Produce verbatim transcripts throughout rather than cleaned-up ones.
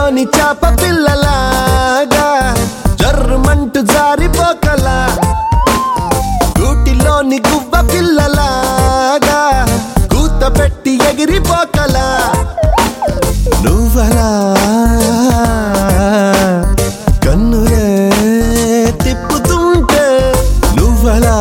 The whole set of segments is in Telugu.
నీటిలోని చాప పిల్లలాగా జర్రమంటూ జారిపోకలా గూటిలోని గువ్వ పిల్లలాగా కూత పెట్టి ఎగిరిపోకలా నువ్వలా కన్నులే తిప్పుతుంటే నువ్వలా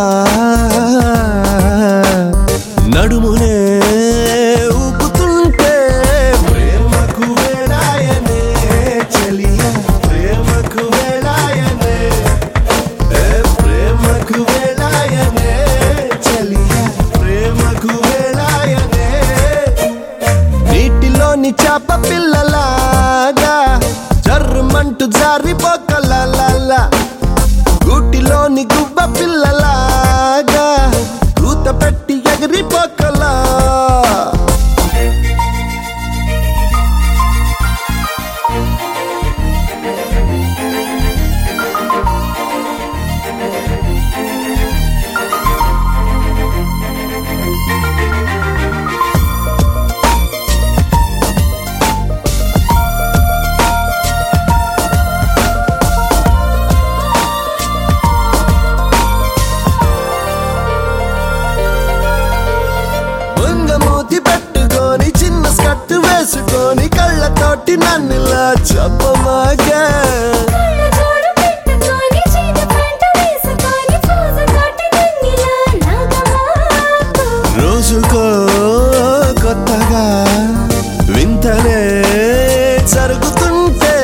నడుమునే ఊపుతుంటే ప్రేమకు వేళాయనే చలియా ప్రేమకు వేళాయనే ప్రేమకు వేళాయనే చలియా ప్రేమకు వేళాయనే నీటిలోని చాప పిల్లలాగా జర్రమంటూ జారిపోకలా గూటిలోని గువ్వ పిల్లలాగా కూత పెట్టి ఎగిరిపోకలా పెట్టుకొని చిన్న స్కర్ట్ వేసుకొని కళ్ళతోటి నన్నులా చెప్పమాగా రోజుకో కొత్తగా వింతనే జరుగుతుంటే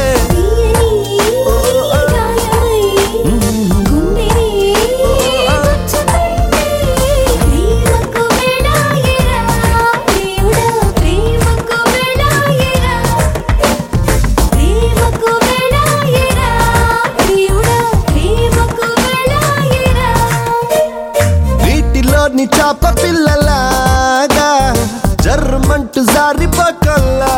నీ చాప పిల్లలాగా జర్రమంటూ జారిపోకల్లా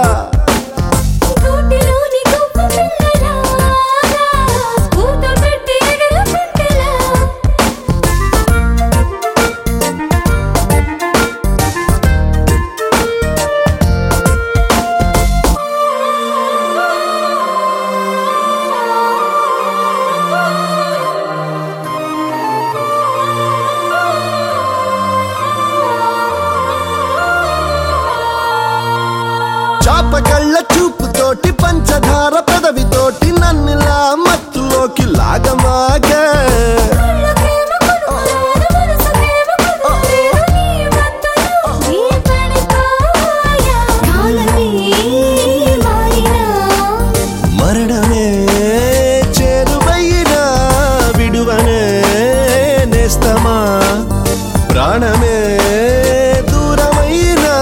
చాపకళ్ళ చూపుతోటి పంచదార పెదవితోటి నన్నులా మత్తులోకి లాగమాగా మరణమే చేరువైనా విడువనే నేస్తమా ప్రాణమే దూరమైనా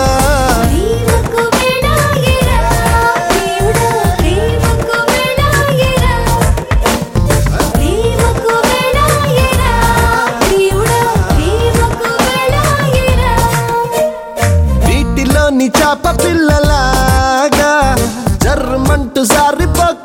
నీ చాప పిల్లలాగా జర్రమంటూ జారిపోక